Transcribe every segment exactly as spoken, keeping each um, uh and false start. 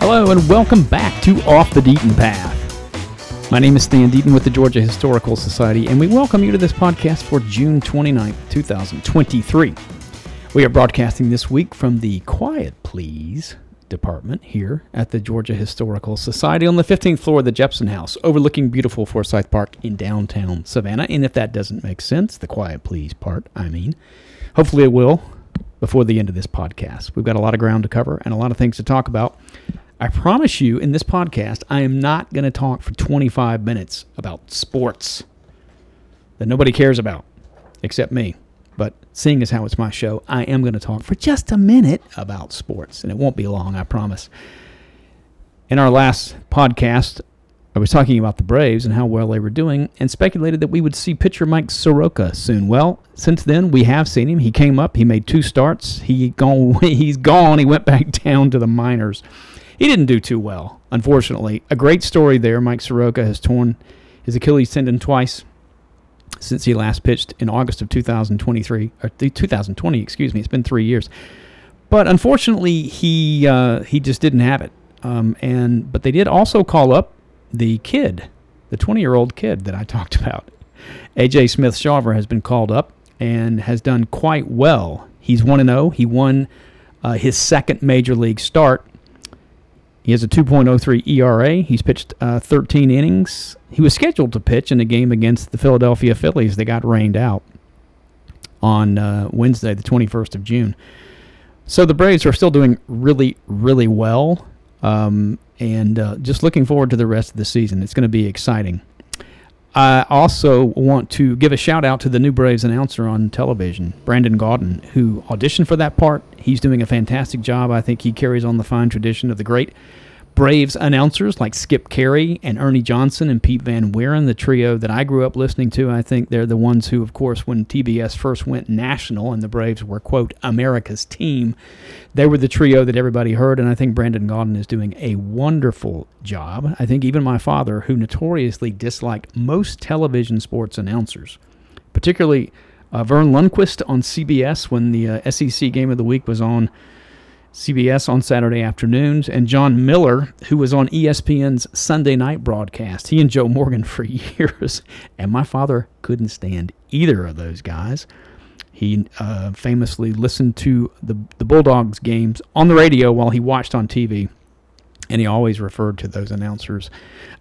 Hello and welcome back to Off the Deaton Path. My name is Stan Deaton with the Georgia Historical Society, and we welcome you to this podcast for June twenty-ninth, twenty twenty-three. We are broadcasting this week from the Quiet Please department here at the Georgia Historical Society on the fifteenth floor of the Jepson House, overlooking beautiful Forsyth Park in downtown Savannah. And if that doesn't make sense, the Quiet Please part, I mean, hopefully it will before the end of this podcast. We've got a lot of ground to cover and a lot of things to talk about. I promise you, in this podcast, I am not going to talk for twenty-five minutes about sports that nobody cares about, except me. But seeing as how it's my show, I am going to talk for just a minute about sports, and it won't be long, I promise. In our last podcast, I was talking about the Braves and how well they were doing, and speculated that we would see pitcher Mike Soroka soon. Well, since then, we have seen him. He came up, he made two starts, he gone, he's gone, he went back down to the minors. He didn't do too well, unfortunately. A great story there. Mike Soroka has torn his Achilles tendon twice since he last pitched in August of two thousand twenty-three, or two thousand twenty, excuse me. It's been three years. But unfortunately, he uh, he just didn't have it. Um, and But they did also call up the kid, the twenty-year-old kid that I talked about. A J Smith-Shawver has been called up and has done quite well. He's one and oh. He won uh, his second major league start. He has a two point oh three E R A. He's pitched uh, thirteen innings. He was scheduled to pitch in a game against the Philadelphia Phillies. They got rained out on uh, Wednesday, the twenty-first of June. So the Braves are still doing really, really well, um, and uh, just looking forward to the rest of the season. It's going to be exciting. I also want to give a shout-out to the new Braves announcer on television, Brandon Gaudin, who auditioned for that part. He's doing a fantastic job. I think he carries on the fine tradition of the great Braves announcers like Skip Carey and Ernie Johnson and Pete Van Wieren, the trio that I grew up listening to. I think they're the ones who, of course, when T B S first went national and the Braves were, quote, America's team, they were the trio that everybody heard, and I think Brandon Gaudin is doing a wonderful job. I think even my father, who notoriously disliked most television sports announcers, particularly uh, Vern Lundquist on C B S when the uh, S E C Game of the Week was on C B S on Saturday afternoons, and John Miller, who was on E S P N's Sunday night broadcast. He and Joe Morgan for years, and my father couldn't stand either of those guys. He uh, famously listened to the, the Bulldogs games on the radio while he watched on T V, and he always referred to those announcers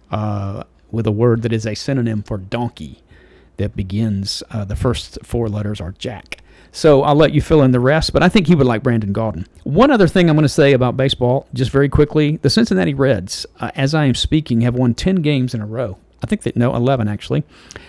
uh, with a word that is a synonym for donkey that begins, uh, the first four letters are Jack. So I'll let you fill in the rest, but I think he would like Brandon Gaudin. One other thing I'm going to say about baseball, just very quickly, the Cincinnati Reds, uh, as I am speaking, have won ten games in a row. I think that, no, eleven actually.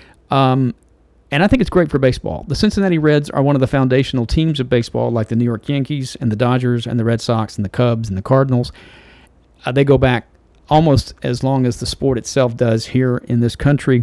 Um, and I think it's great for baseball. The Cincinnati Reds are one of the foundational teams of baseball, like the New York Yankees and the Dodgers and the Red Sox and the Cubs and the Cardinals. Uh, they go back almost as long as the sport itself does here in this country.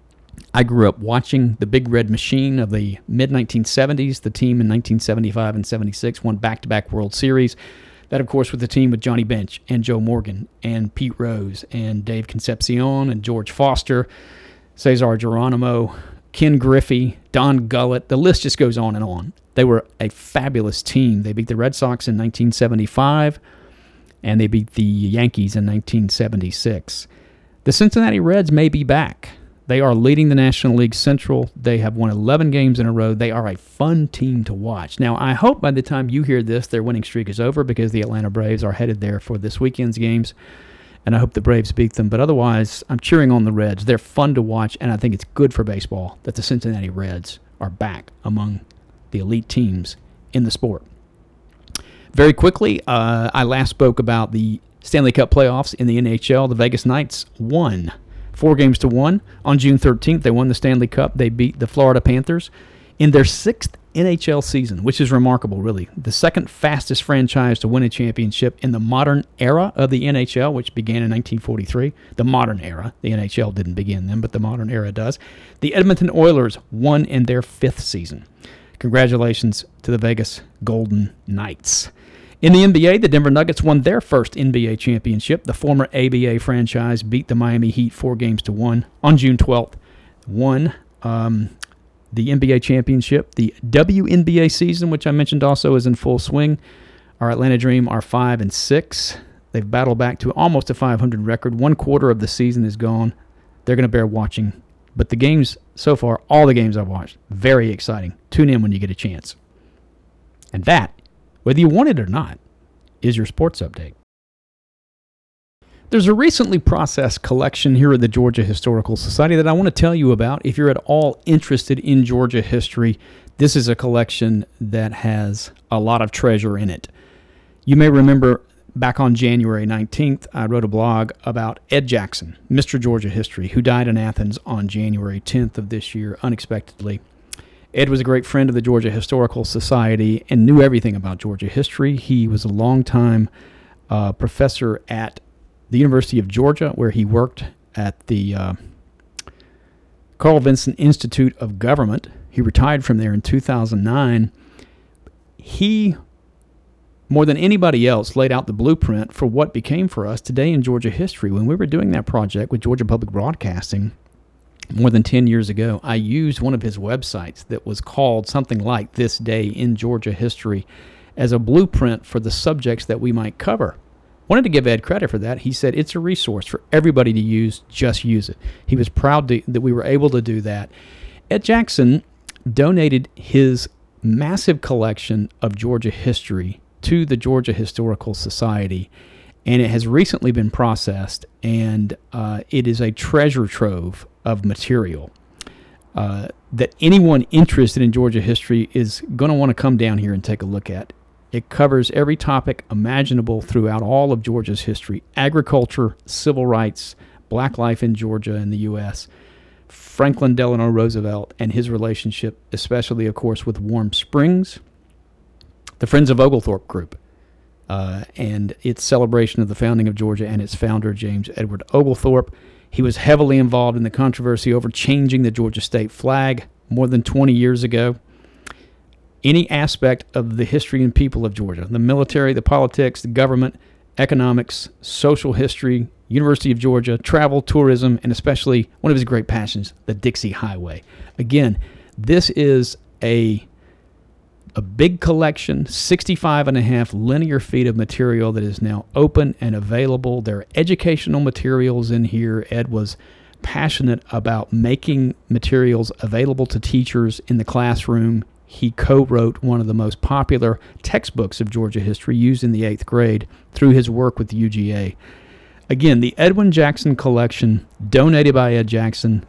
I grew up watching the Big Red Machine of the mid nineteen seventies. The team in nineteen seventy-five and seventy-six won back-to-back World Series. That, of course, was the team with Johnny Bench and Joe Morgan and Pete Rose and Dave Concepcion and George Foster, Cesar Geronimo, Ken Griffey, Don Gullett. The list just goes on and on. They were a fabulous team. They beat the Red Sox in nineteen seventy-five, and they beat the Yankees in nineteen seventy-six. The Cincinnati Reds may be back. They are leading the National League Central. They have won eleven games in a row. They are a fun team to watch. Now, I hope by the time you hear this, their winning streak is over because the Atlanta Braves are headed there for this weekend's games, and I hope the Braves beat them. But otherwise, I'm cheering on the Reds. They're fun to watch, and I think it's good for baseball that the Cincinnati Reds are back among the elite teams in the sport. Very quickly, uh, I last spoke about the Stanley Cup playoffs in the N H L. The Vegas Knights won Four games to one. On June thirteenth, they won the Stanley Cup. They beat the Florida Panthers in their sixth N H L season, which is remarkable, really. The second fastest franchise to win a championship in the modern era of the N H L, which began in nineteen forty-three. The modern era. The N H L didn't begin then, but the modern era does. The Edmonton Oilers won in their fifth season. Congratulations to the Vegas Golden Knights. In the N B A, the Denver Nuggets won their first N B A championship. The former A B A franchise beat the Miami Heat four games to one on June twelfth. Won um, the N B A championship. The W N B A season, which I mentioned also, is in full swing. Our Atlanta Dream are five and six. They've battled back to almost a five hundred record. One quarter of the season is gone. They're going to bear watching. But the games so far, all the games I've watched, very exciting. Tune in when you get a chance. And that, whether you want it or not, is your sports update. There's a recently processed collection here at the Georgia Historical Society that I want to tell you about. If you're at all interested in Georgia history, this is a collection that has a lot of treasure in it. You may remember back on January nineteenth, I wrote a blog about Ed Jackson, Mister Georgia History, who died in Athens on January tenth of this year, unexpectedly. Ed was a great friend of the Georgia Historical Society and knew everything about Georgia history. He was a longtime uh, professor at the University of Georgia, where he worked at the uh, Carl Vinson Institute of Government. He retired from there in two thousand nine. He, more than anybody else, laid out the blueprint for what became for us today in Georgia history. When we were doing that project with Georgia Public Broadcasting more than ten years ago, I used one of his websites that was called something like This Day in Georgia History as a blueprint for the subjects that we might cover. Wanted to give Ed credit for that. He said it's a resource for everybody to use. Just use it. He was proud to, that we were able to do that. Ed Jackson donated his massive collection of Georgia history to the Georgia Historical Society, and it has recently been processed, and uh, it is a treasure trove of material uh, that anyone interested in Georgia history is going to want to come down here and take a look at. It covers every topic imaginable throughout all of Georgia's history: agriculture, civil rights, black life in Georgia and the U S, Franklin Delano Roosevelt and his relationship, especially, of course, with Warm Springs, the Friends of Oglethorpe Group, uh, and its celebration of the founding of Georgia and its founder, James Edward Oglethorpe. He was heavily involved in the controversy over changing the Georgia state flag more than twenty years ago. Any aspect of the history and people of Georgia, the military, the politics, the government, economics, social history, University of Georgia, travel, tourism, and especially one of his great passions, the Dixie Highway. Again, this is a a big collection, sixty-five and a half linear feet of material that is now open and available. There are educational materials in here. Ed was passionate about making materials available to teachers in the classroom. He co-wrote one of the most popular textbooks of Georgia history used in the eighth grade through his work with the U G A. Again, the Edwin Jackson Collection, donated by Ed Jackson,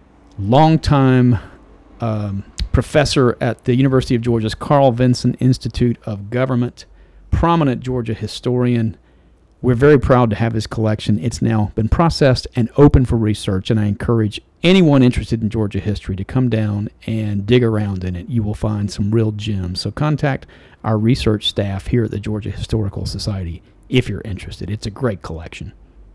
longtime um, professor at the University of Georgia's Carl Vinson Institute of Government, prominent Georgia historian. We're very proud to have his collection. It's now been processed and open for research, and I encourage anyone interested in Georgia history to come down and dig around in it. You will find some real gems. So contact our research staff here at the Georgia Historical Society if you're interested. It's a great collection.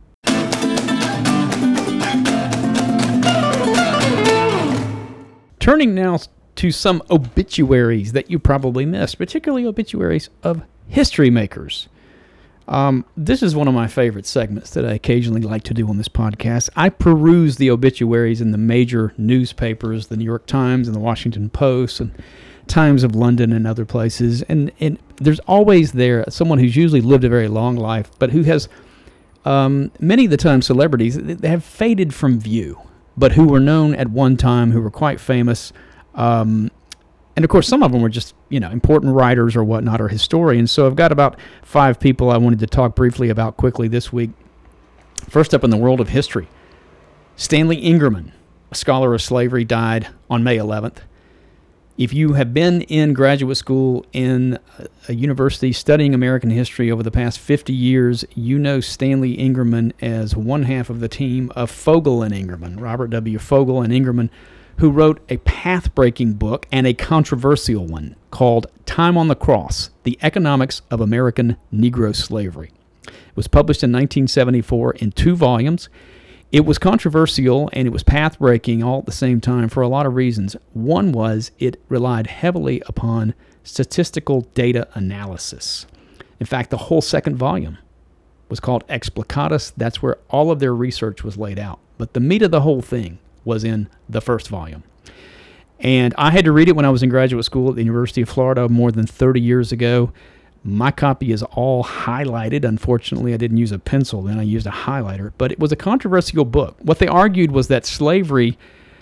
Turning now to some obituaries that you probably missed, particularly obituaries of history makers. Um, this is one of my favorite segments that I occasionally like to do on this podcast. I peruse the obituaries in the major newspapers, the New York Times and the Washington Post and Times of London and other places, and, and there's always there someone who's usually lived a very long life, but who has um, many of the time celebrities that have faded from view, but who were known at one time, who were quite famous. Um, And, of course, some of them were just, you know, important writers or whatnot, or historians. So I've got about five people I wanted to talk briefly about quickly this week. First up in the world of history, Stanley Ingerman, a scholar of slavery, died on May eleventh. If you have been in graduate school in a university studying American history over the past fifty years, you know Stanley Ingerman as one half of the team of Fogel and Ingerman, Robert W. Fogel and Ingerman, who wrote a path-breaking book and a controversial one called Time on the Cross, The Economics of American Negro Slavery. It was published in nineteen seventy-four in two volumes. It was controversial and it was path-breaking all at the same time for a lot of reasons. One was it relied heavily upon statistical data analysis. In fact, the whole second volume was called Explicatus. That's where all of their research was laid out. But the meat of the whole thing was in the first volume. And I had to read it when I was in graduate school at the University of Florida more than thirty years ago. My copy is all highlighted. Unfortunately, I didn't use a pencil then. I used a highlighter. But it was a controversial book. What they argued was that slavery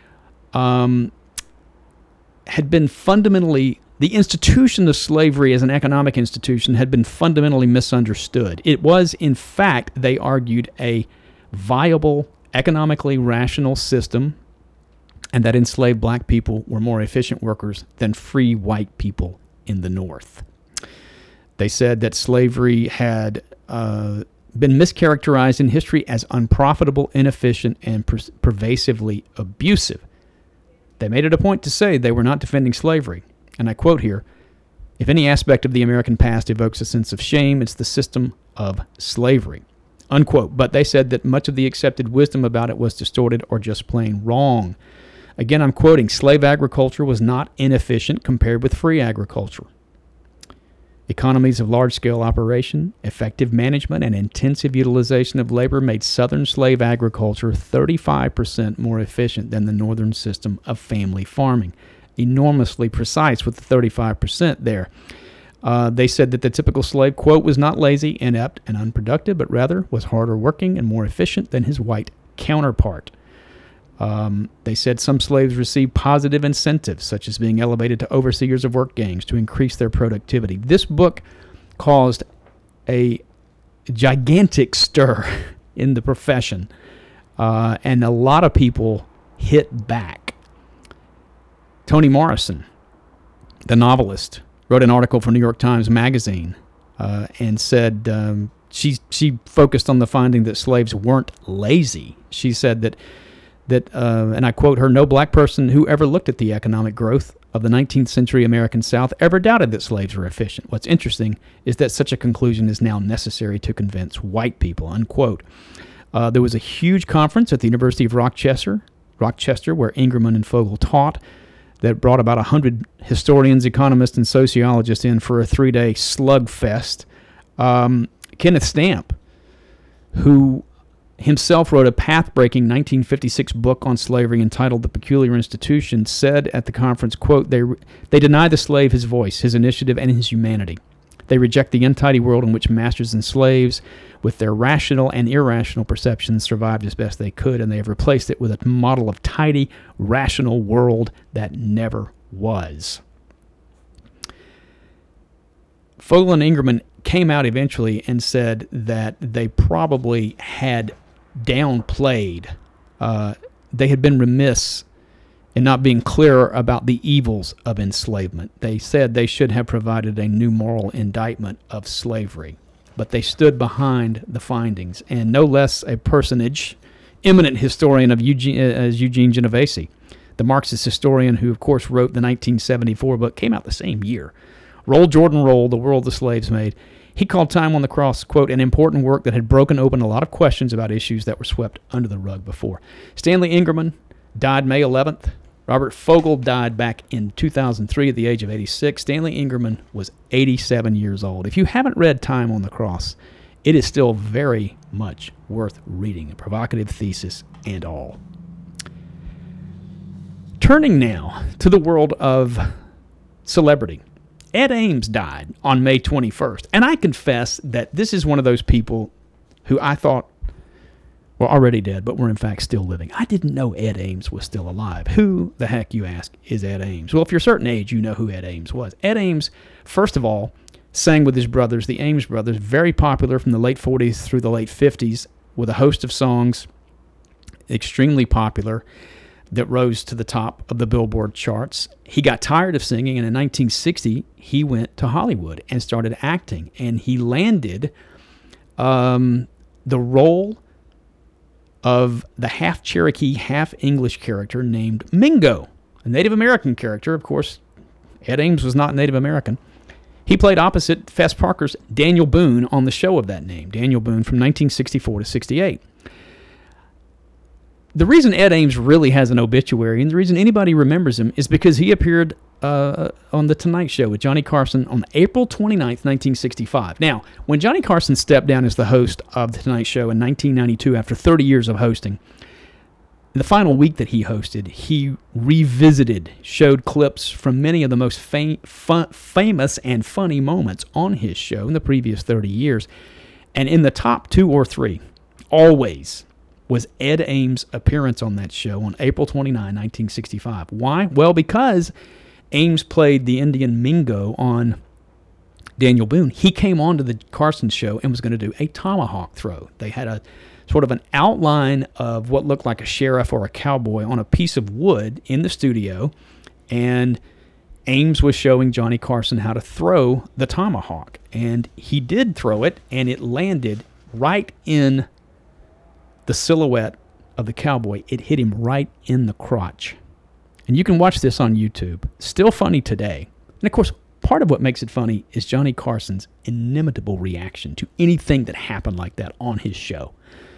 um, had been fundamentally, the institution of slavery as an economic institution had been fundamentally misunderstood. It was, in fact, they argued, a viable, economically rational system, and that enslaved black people were more efficient workers than free white people in the North. They said that slavery had uh, been mischaracterized in history as unprofitable, inefficient, and per- pervasively abusive. They made it a point to say they were not defending slavery. And I quote here, "If any aspect of the American past evokes a sense of shame, it's the system of slavery," unquote. But they said that much of the accepted wisdom about it was distorted or just plain wrong. Again, I'm quoting, "Slave agriculture was not inefficient compared with free agriculture. Economies of large-scale operation, effective management, and intensive utilization of labor made Southern slave agriculture thirty-five percent more efficient than the Northern system of family farming." Enormously precise with the thirty-five percent there. Uh, they said that the typical slave, quote, "was not lazy, inept, and unproductive, but rather was harder working and more efficient than his white counterpart." Um, they said some slaves received positive incentives, such as being elevated to overseers of work gangs to increase their productivity. This book caused a gigantic stir in the profession, uh, and a lot of people hit back. Toni Morrison, the novelist, wrote an article for New York Times Magazine uh, and said um, she she focused on the finding that slaves weren't lazy. She said that that, uh, and I quote her, "No black person who ever looked at the economic growth of the nineteenth century American South ever doubted that slaves were efficient. What's interesting is that such a conclusion is now necessary to convince white people," unquote. Uh, there was a huge conference at the University of Rochester, Rochester, where Ingerman and Fogel taught, that brought about one hundred historians, economists, and sociologists in for a three-day slugfest. Um, Kenneth Stamp, who himself wrote a path-breaking nineteen fifty-six book on slavery entitled The Peculiar Institution, said at the conference, quote, they, they deny the slave his voice, his initiative, and his humanity. They reject the untidy world in which masters and slaves, with their rational and irrational perceptions, survived as best they could, and they have replaced it with a model of tidy, rational world that never was." Fogel and Ingerman came out eventually and said that they probably had downplayed, uh, they had been remiss in not being clearer about the evils of enslavement. They said they should have provided a new moral indictment of slavery, but they stood behind the findings, and no less a personage, eminent historian of Eugene, uh, as Eugene Genovese, the Marxist historian who, of course, wrote the nineteen seventy-four book, came out the same year, Roll, Jordan, Roll, The World the Slaves Made. He called Time on the Cross, quote, "an important work that had broken open a lot of questions about issues that were swept under the rug before." Stanley Ingerman died May eleventh. Robert Fogel died back in two thousand three at the age of eighty-six. Stanley Ingerman was eighty-seven years old. If you haven't read Time on the Cross, it is still very much worth reading, a provocative thesis and all. Turning now to the world of celebrity. Ed Ames died on May twenty-first, and I confess that this is one of those people who I thought were already dead, but were in fact still living. I didn't know Ed Ames was still alive. Who the heck, you ask, is Ed Ames? Well, if you're a certain age, you know who Ed Ames was. Ed Ames, first of all, sang with his brothers, the Ames brothers, very popular from the late forties through the late fifties, with a host of songs, extremely popular, that rose to the top of the Billboard charts. He got tired of singing, and in nineteen sixty, he went to Hollywood and started acting, and he landed um, the role of the half Cherokee, half English character named Mingo, a Native American character. Of course, Ed Ames was not Native American. He played opposite Fess Parker's Daniel Boone on the show of that name, Daniel Boone, from nineteen sixty-four to sixty-eight. The reason Ed Ames really has an obituary, and the reason anybody remembers him, is because he appeared uh, on The Tonight Show with Johnny Carson on April twenty-ninth, nineteen sixty-five. Now, when Johnny Carson stepped down as the host of The Tonight Show in nineteen ninety-two after thirty years of hosting, In the final week that he hosted, he revisited, showed clips from many of the most fam- fun, famous and funny moments on his show in the previous thirty years. And in the top two or three, always, was Ed Ames' appearance on that show on April twenty-ninth, nineteen sixty-five. Why? Well, because Ames played the Indian Mingo on Daniel Boone. He came on to the Carson show and was going to do a tomahawk throw. They had a sort of an outline of what looked like a sheriff or a cowboy on a piece of wood in the studio, and Ames was showing Johnny Carson how to throw the tomahawk. And he did throw it, and it landed right in the silhouette of the cowboy. It hit him right in the crotch. And you can watch this on YouTube. Still funny today. And of course, part of what makes it funny is Johnny Carson's inimitable reaction to anything that happened like that on his show.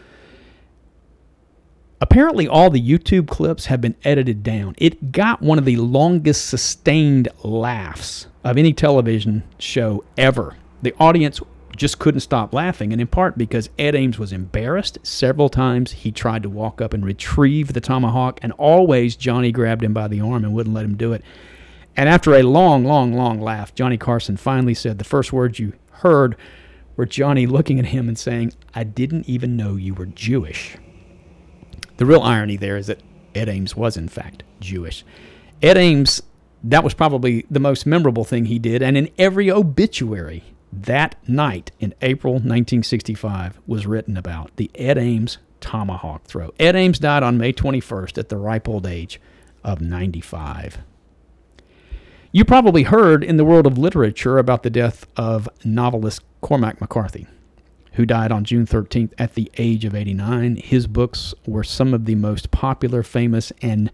Apparently, all the YouTube clips have been edited down. It got one of the longest sustained laughs of any television show ever. The audience just couldn't stop laughing, and in part because Ed Ames was embarrassed. Several times he tried to walk up and retrieve the tomahawk, and always Johnny grabbed him by the arm and wouldn't let him do it. And after a long, long, long laugh, Johnny Carson finally said the first words you heard were Johnny looking at him and saying, "I didn't even know you were Jewish." The real irony there is that Ed Ames was, in fact, Jewish. Ed Ames, that was probably the most memorable thing he did, and in every obituary that night in April nineteen sixty-five was written about the Ed Ames tomahawk throw. Ed Ames died on May twenty-first at the ripe old age of ninety-five. You probably heard in the world of literature about the death of novelist Cormac McCarthy, who died on June thirteenth at the age of eighty-nine. His books were some of the most popular, famous, and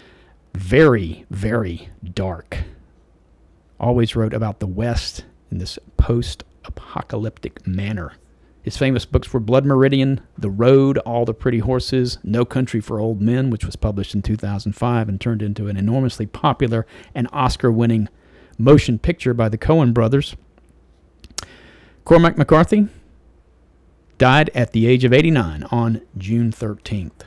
very, very dark. Always wrote about the West in this post-apocalyptic manner. His famous books were Blood Meridian, The Road, All the Pretty Horses, No Country for Old Men, which was published in two thousand five and turned into an enormously popular and Oscar-winning motion picture by the Coen brothers. Cormac McCarthy died at the age of eighty-nine on June thirteenth.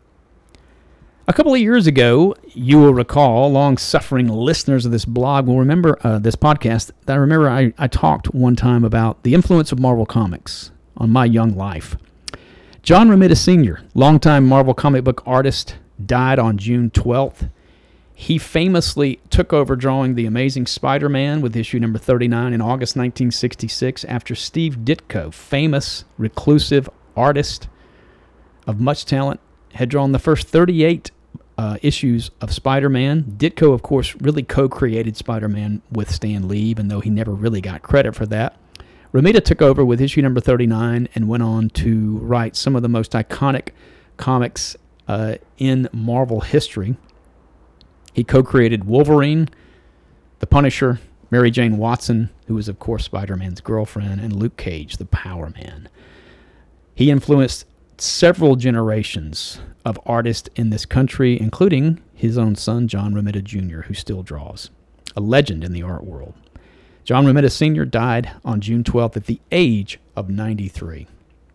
A couple of years ago, you will recall, long-suffering listeners of this blog will remember uh, this podcast, that I remember I, I talked one time about the influence of Marvel Comics on my young life. John Romita Senior, longtime Marvel comic book artist, died on June twelfth. He famously took over drawing The Amazing Spider-Man with issue number thirty-nine in August nineteen sixty-six after Steve Ditko, famous, reclusive artist of much talent, had drawn the first thirty-eight uh, issues of Spider-Man. Ditko, of course, really co-created Spider-Man with Stan Lee, even though he never really got credit for that. Romita took over with issue number thirty-nine and went on to write some of the most iconic comics uh, in Marvel history. He co-created Wolverine, the Punisher, Mary Jane Watson, who was, of course, Spider-Man's girlfriend, and Luke Cage, the Power Man. He influenced several generations of artists in this country, including his own son, John Romita Junior, who still draws. A legend in the art world. John Romita Senior died on June twelfth at the age of ninety-three.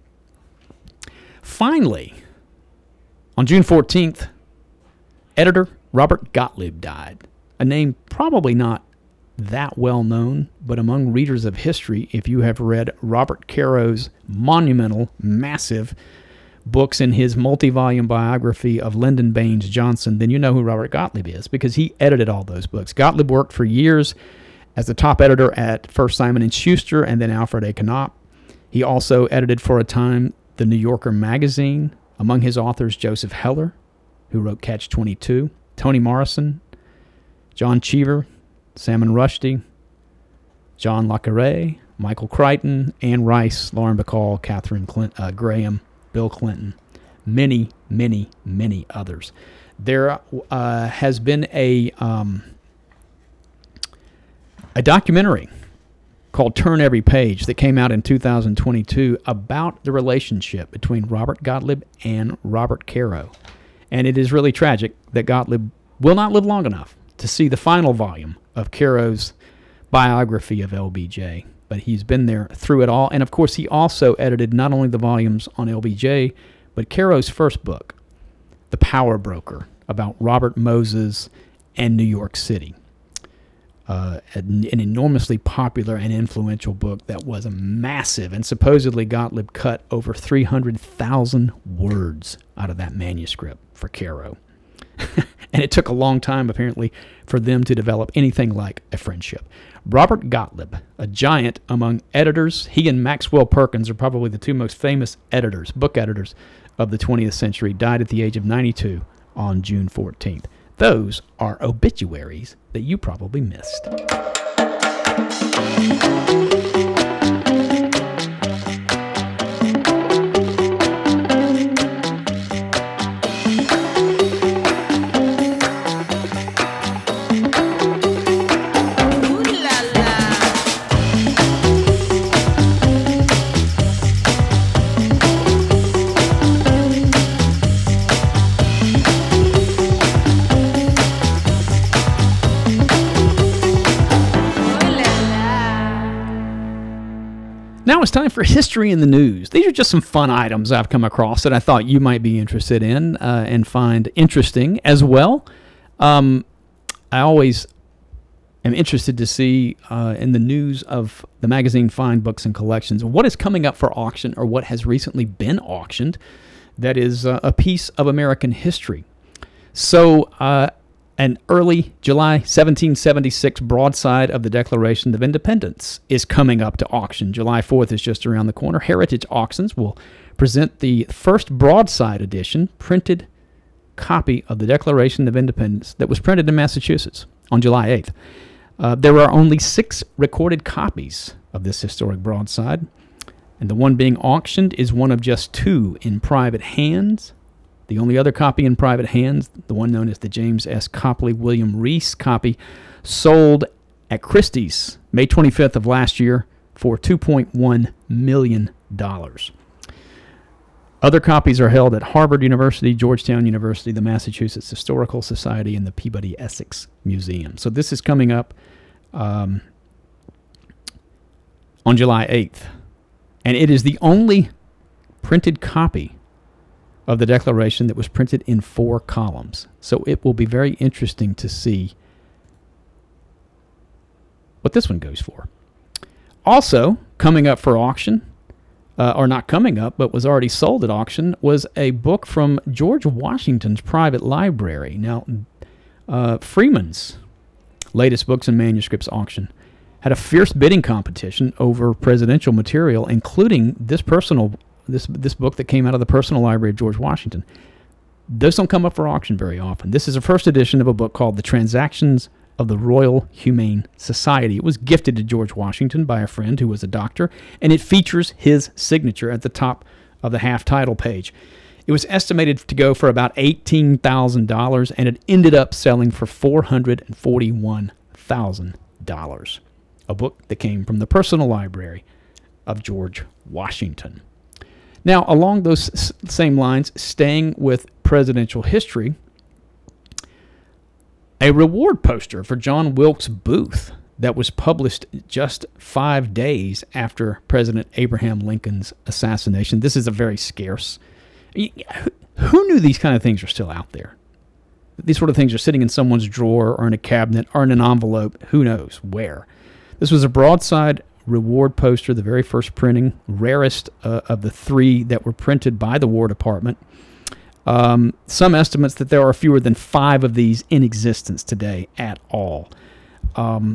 Finally, on June fourteenth, editor Robert Gottlieb died. A name probably not that well known, but among readers of history, if you have read Robert Caro's monumental, massive books in his multi-volume biography of Lyndon Baines Johnson, then you know who Robert Gottlieb is, because he edited all those books. Gottlieb worked for years as the top editor at first Simon and Schuster and then Alfred A. Knopf. He also edited for a time the New Yorker magazine. Among his authors, Joseph Heller, who wrote Catch twenty-two, Toni Morrison, John Cheever, Salman Rushdie, John le Carré, Michael Crichton, Anne Rice, Lauren Bacall, Catherine Clint, uh, Graham, Bill Clinton, many, many, many others. There uh, has been a um, a documentary called Turn Every Page that came out in two thousand twenty-two about the relationship between Robert Gottlieb and Robert Caro. And it is really tragic that Gottlieb will not live long enough to see the final volume of Caro's biography of L B J. But he's been there through it all. And, of course, he also edited not only the volumes on L B J, but Caro's first book, The Power Broker, about Robert Moses and New York City. Uh, an, an enormously popular and influential book that was a massive, and supposedly Gottlieb cut over three hundred thousand words out of that manuscript for Caro. And it took a long time, apparently, for them to develop anything like a friendship. Robert Gottlieb, a giant among editors, he and Maxwell Perkins are probably the two most famous editors, book editors of the twentieth century, died at the age of ninety-two on June fourteenth. Those are obituaries that you probably missed. Now it's time for History in the News. These are just some fun items I've come across that I thought you might be interested in uh, and find interesting as well. Um, I always am interested to see uh, in the news of the magazine Fine Books and Collections what is coming up for auction or what has recently been auctioned that is uh, a piece of American history. So, uh, an early July seventeen seventy-six broadside of the Declaration of Independence is coming up to auction. July fourth is just around the corner. Heritage Auctions will present the first broadside edition printed copy of the Declaration of Independence that was printed in Massachusetts on July eighth. Uh, there are only six recorded copies of this historic broadside, and the one being auctioned is one of just two in private hands. The only other copy in private hands, the one known as the James S. Copley William Reese copy, sold at Christie's May twenty-fifth of last year for two point one million dollars. Other copies are held at Harvard University, Georgetown University, the Massachusetts Historical Society, and the Peabody Essex Museum. So this is coming up um, on July eighth. And it is the only printed copy of the Declaration that was printed in four columns. So it will be very interesting to see what this one goes for. Also, coming up for auction, uh, or not coming up, but was already sold at auction, was a book from George Washington's private library. Now, uh, Freeman's latest books and manuscripts auction had a fierce bidding competition over presidential material, including this personal This this book that came out of the personal library of George Washington. Those don't come up for auction very often. This is a first edition of a book called The Transactions of the Royal Humane Society. It was gifted to George Washington by a friend who was a doctor, and it features his signature at the top of the half-title page. It was estimated to go for about eighteen thousand dollars, and it ended up selling for four hundred forty-one thousand dollars. A book that came from the personal library of George Washington. Now, along those s- same lines, staying with presidential history, a reward poster for John Wilkes Booth that was published just five days after President Abraham Lincoln's assassination. This is a very scarce. Who knew these kind of things are still out there? These sort of things are sitting in someone's drawer or in a cabinet or in an envelope. Who knows where? This was a broadside reward poster, the very first printing, rarest uh, of the three that were printed by the War Department. Um, some estimates that there are fewer than five of these in existence today at all. Um,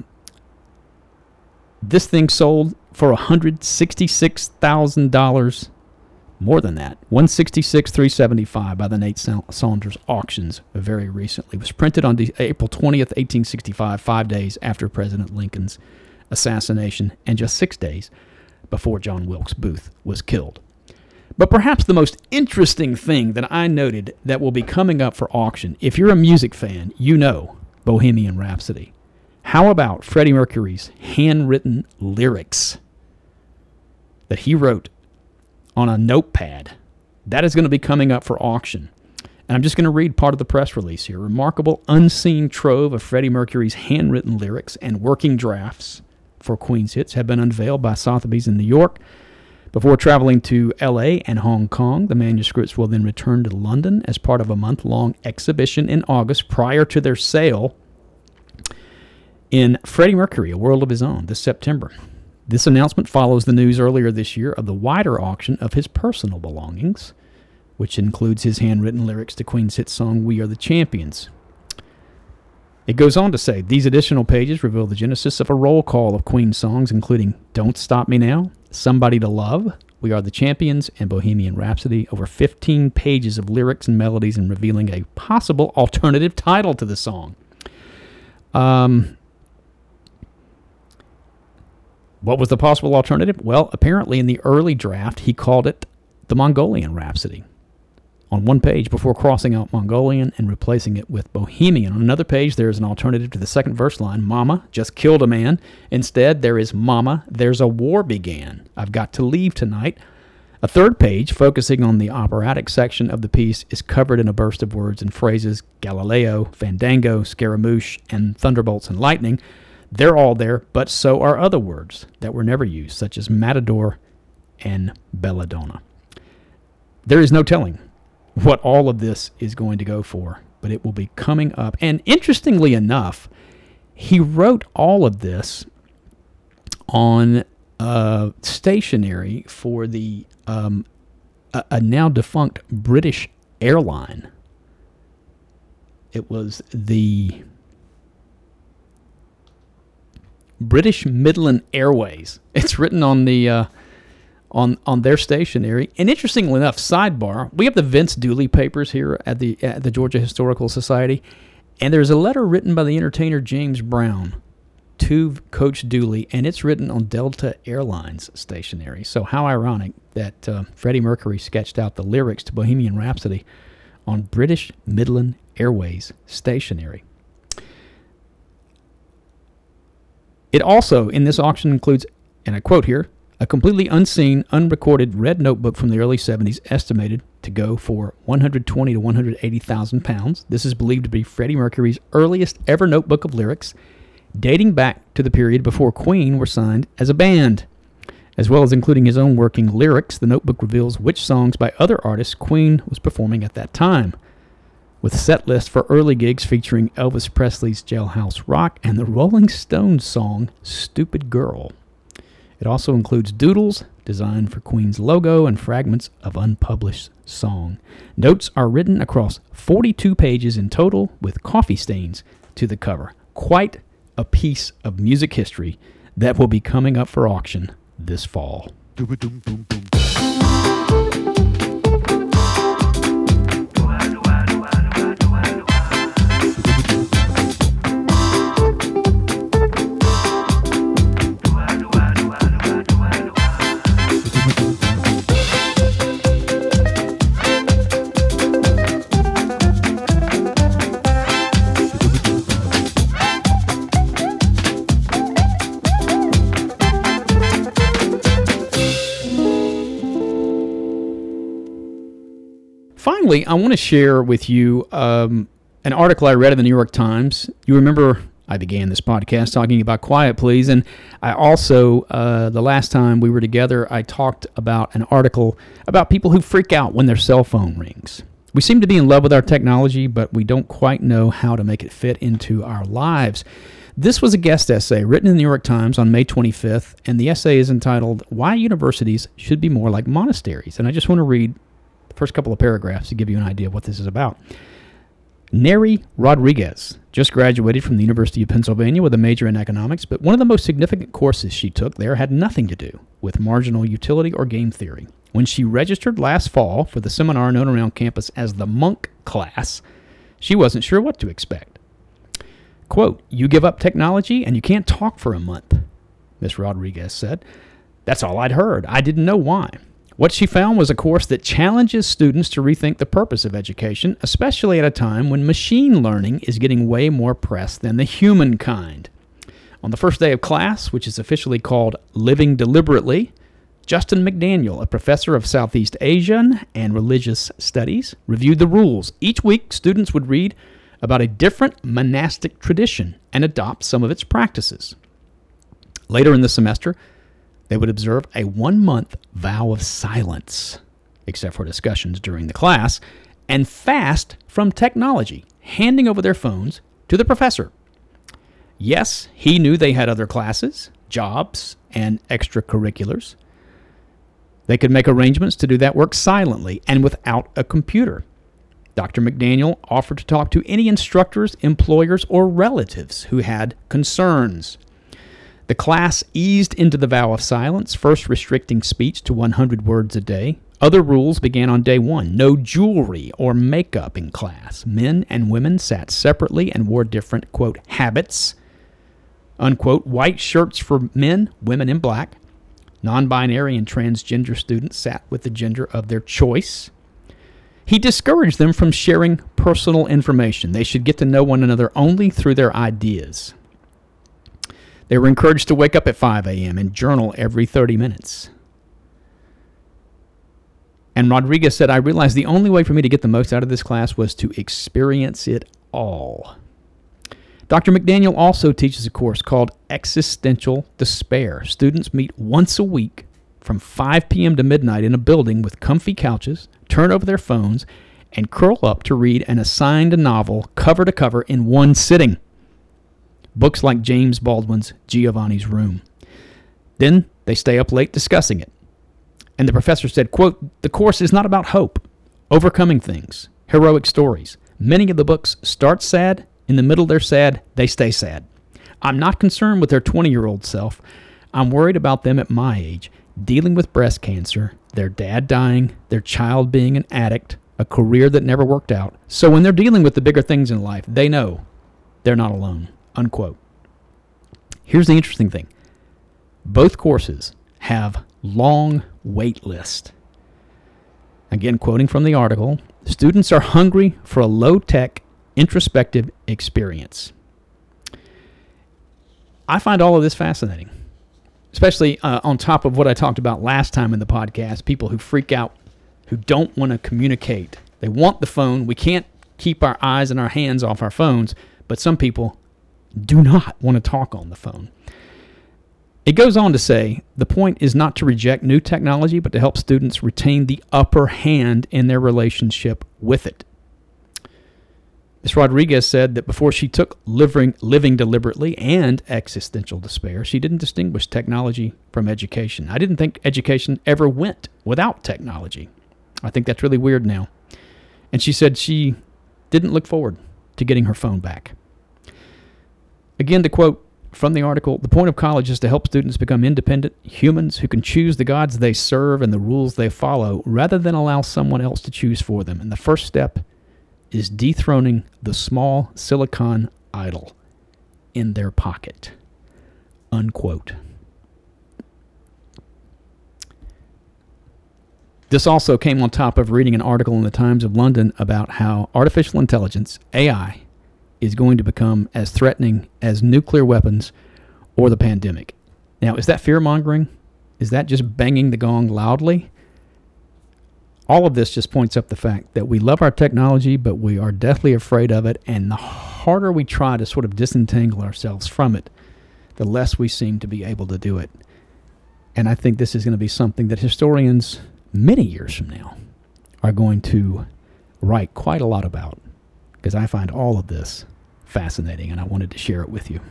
this thing sold for one hundred sixty-six thousand dollars, more than that, one hundred sixty-six thousand three hundred seventy-five dollars by the Nate Saunders auctions very recently. It was printed on April twentieth, eighteen sixty-five, five days after President Lincoln's assassination, and just six days before John Wilkes Booth was killed. But perhaps the most interesting thing that I noted that will be coming up for auction, if you're a music fan, you know Bohemian Rhapsody. How about Freddie Mercury's handwritten lyrics that he wrote on a notepad? That is going to be coming up for auction. And I'm just going to read part of the press release here. Remarkable unseen trove of Freddie Mercury's handwritten lyrics and working drafts for Queen's hits have been unveiled by Sotheby's in New York. Before traveling to L A and Hong Kong, the manuscripts will then return to London as part of a month-long exhibition in August prior to their sale in Freddie Mercury, A World of His Own, this September. This announcement follows the news earlier this year of the wider auction of his personal belongings, which includes his handwritten lyrics to Queen's hit song, We Are the Champions. It goes on to say, these additional pages reveal the genesis of a roll call of Queen songs, including Don't Stop Me Now, Somebody to Love, We Are the Champions, and Bohemian Rhapsody. Over fifteen pages of lyrics and melodies, and revealing a possible alternative title to the song. Um, what was the possible alternative? Well, apparently in the early draft, he called it the Mongolian Rhapsody on one page before crossing out Mongolian and replacing it with Bohemian. On another page, there is an alternative to the second verse line, Mama just killed a man. Instead, there is Mama, there's a war began. I've got to leave tonight. A third page, focusing on the operatic section of the piece, is covered in a burst of words and phrases, Galileo, Fandango, Scaramouche, and Thunderbolts and Lightning. They're all there, but so are other words that were never used, such as Matador and Belladonna. There is no telling what all of this is going to go for, but it will be coming up. And interestingly enough, he wrote all of this on uh, stationery for the um, a, a now defunct British airline. It was the British Midland Airways. It's written on the uh, on on their stationery. And interestingly enough, sidebar, we have the Vince Dooley papers here at the at the Georgia Historical Society, and there's a letter written by the entertainer James Brown to Coach Dooley, and it's written on Delta Airlines stationery. So how ironic that uh, Freddie Mercury sketched out the lyrics to Bohemian Rhapsody on British Midland Airways stationery. It also, in this auction, includes, and I quote here, a completely unseen, unrecorded red notebook from the early seventies, estimated to go for one hundred twenty to one hundred eighty thousand pounds. This is believed to be Freddie Mercury's earliest ever notebook of lyrics, dating back to the period before Queen were signed as a band. As well as including his own working lyrics, the notebook reveals which songs by other artists Queen was performing at that time, with a set list for early gigs featuring Elvis Presley's Jailhouse Rock and the Rolling Stones song Stupid Girl. It also includes doodles designed for Queen's logo and fragments of unpublished song. Notes are written across forty-two pages in total, with coffee stains to the cover. Quite a piece of music history that will be coming up for auction this fall. Finally, I want to share with you um, an article I read in the New York Times. You remember I began this podcast talking about Quiet Please, and I also, uh, the last time we were together, I talked about an article about people who freak out when their cell phone rings. We seem to be in love with our technology, but we don't quite know how to make it fit into our lives. This was a guest essay written in the New York Times on May twenty-fifth, and the essay is entitled, Why Universities Should Be More Like Monasteries. And I just want to read first couple of paragraphs to give you an idea of what this is about. Neri Rodriguez just graduated from the University of Pennsylvania with a major in economics, but one of the most significant courses she took there had nothing to do with marginal utility or game theory. When she registered last fall for the seminar known around campus as the Monk class, she wasn't sure what to expect. Quote, you give up technology and you can't talk for a month, Miss Rodriguez said. That's all I'd heard. I didn't know why. What she found was a course that challenges students to rethink the purpose of education, especially at a time when machine learning is getting way more press than the human kind. On the first day of class, which is officially called Living Deliberately, Justin McDaniel, a professor of Southeast Asian and religious studies, reviewed the rules. Each week, students would read about a different monastic tradition and adopt some of its practices. Later in the semester, They would observe a one-month vow of silence, except for discussions during the class, and fast from technology, handing over their phones to the professor. Yes, he knew they had other classes, jobs, and extracurriculars. They could make arrangements to do that work silently and without a computer. Doctor McDaniel offered to talk to any instructors, employers, or relatives who had concerns. The class eased into the vow of silence, first restricting speech to one hundred words a day. Other rules began on day one. No jewelry or makeup in class. Men and women sat separately and wore different, quote, habits, unquote, white shirts for men, women in black. Non-binary and transgender students sat with the gender of their choice. He discouraged them from sharing personal information. They should get to know one another only through their ideas. They were encouraged to wake up at five a.m. and journal every thirty minutes. And Rodriguez said, I realized the only way for me to get the most out of this class was to experience it all. Doctor McDaniel also teaches a course called Existential Despair. Students meet once a week from five p.m. to midnight in a building with comfy couches, turn over their phones, and curl up to read an assigned novel cover to cover in one sitting. Books like James Baldwin's Giovanni's Room. Then they stay up late discussing it. And the professor said, quote, the course is not about hope, overcoming things, heroic stories. Many of the books start sad. In the middle they're sad. They stay sad. I'm not concerned with their twenty-year-old self. I'm worried about them at my age, dealing with breast cancer, their dad dying, their child being an addict, a career that never worked out. So when they're dealing with the bigger things in life, they know they're not alone, unquote. Here's the interesting thing. Both courses have long wait lists. Again, quoting from the article, students are hungry for a low-tech, introspective experience. I find all of this fascinating, especially uh, on top of what I talked about last time in the podcast, people who freak out, who don't want to communicate. They want the phone. We can't keep our eyes and our hands off our phones, but some people do not want to talk on the phone. It goes on to say, the point is not to reject new technology, but to help students retain the upper hand in their relationship with it. Miz Rodriguez said that before she took living, living deliberately and existential despair, she didn't distinguish technology from education. I didn't think education ever went without technology. I think that's really weird now. And she said she didn't look forward to getting her phone back. Again, to quote from the article, the point of college is to help students become independent humans who can choose the gods they serve and the rules they follow rather than allow someone else to choose for them. And the first step is dethroning the small silicon idol in their pocket, unquote. This also came on top of reading an article in the Times of London about how artificial intelligence, A I, is going to become as threatening as nuclear weapons or the pandemic. Now, is that fear-mongering? Is that just banging the gong loudly? All of this just points up the fact that we love our technology, but we are deathly afraid of it, and the harder we try to sort of disentangle ourselves from it, the less we seem to be able to do it. And I think this is going to be something that historians many years from now are going to write quite a lot about, because I find all of this fascinating, and I wanted to share it with you.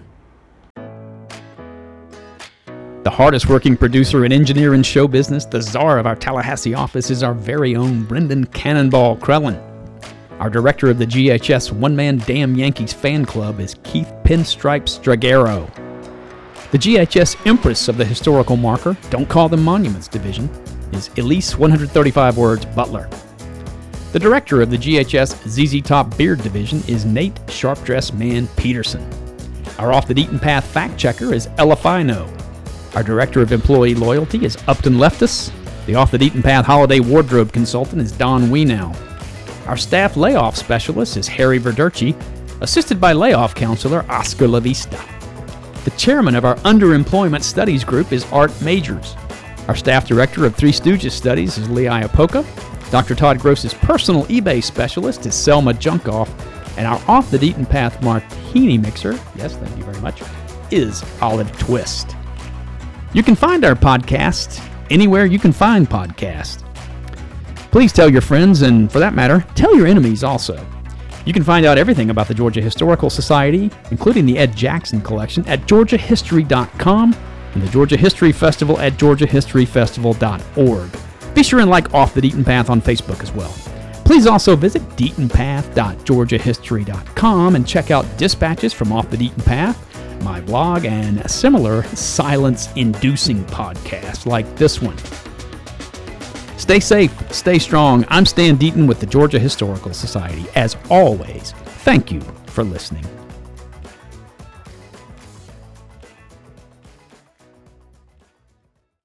The hardest working producer and engineer in show business, the czar of our Tallahassee office, is our very own Brendan Cannonball Krellin. Our director of the G H S One-Man Damn Yankees fan club is Keith Pinstripes Dragero. The G H S Empress of the historical marker, Don't Call Them Monuments division, is Elise one hundred thirty-five Words Butler. The director of the G H S Z Z Top Beard division is Nate Sharp-Dressed Man Peterson. Our Off the Beaten Path fact checker is Ella Fino. Our Director of Employee Loyalty is Upton Leftus. The Off the Beaten Path Holiday Wardrobe Consultant is Don Wienow. Our Staff Layoff Specialist is Harry Verderci, assisted by Layoff Counselor Oscar LaVista. The Chairman of our Underemployment Studies Group is Art Majors. Our Staff Director of Three Stooges Studies is Lee Iappoca. Doctor Todd Gross's Personal eBay Specialist is Selma Junkoff. And our Off the Beaten Path Martini Mixer, yes, thank you very much, is Olive Twist. You can find our podcast anywhere you can find podcasts. Please tell your friends, and for that matter, tell your enemies also. You can find out everything about the Georgia Historical Society, including the Ed Jackson Collection, at georgia history dot com and the Georgia History Festival at georgia history festival dot org. Be sure and like Off the Deaton Path on Facebook as well. Please also visit deaton path dot georgia history dot com and check out dispatches from Off the Deaton Path, my blog, and similar silence-inducing podcasts like this one. Stay safe, stay strong. I'm Stan Deaton with the Georgia Historical Society. As always, thank you for listening.